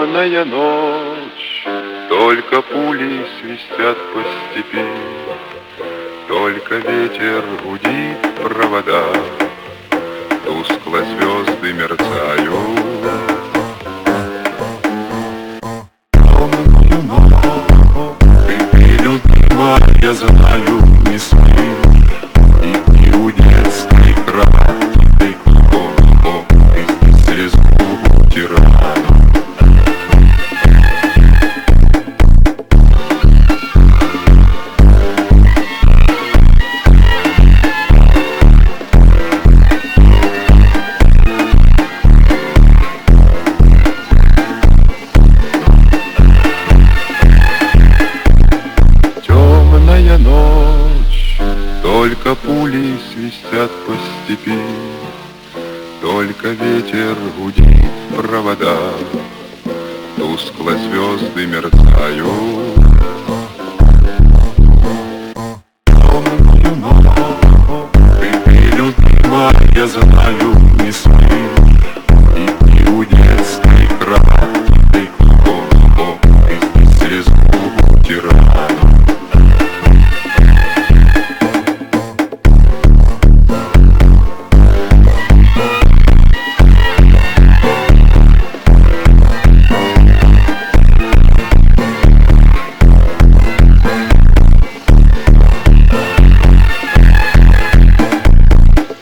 Темная ночь, только пули свистят по степи, только ветер гудит провода, тускло звезды мерцают. Темную ночь, ты, любимая, я знаю, не спишь, и у детской кровати ты слезу утираешь. Только пули свистят по степи, только ветер гудит провода, тускло звезды мерцают.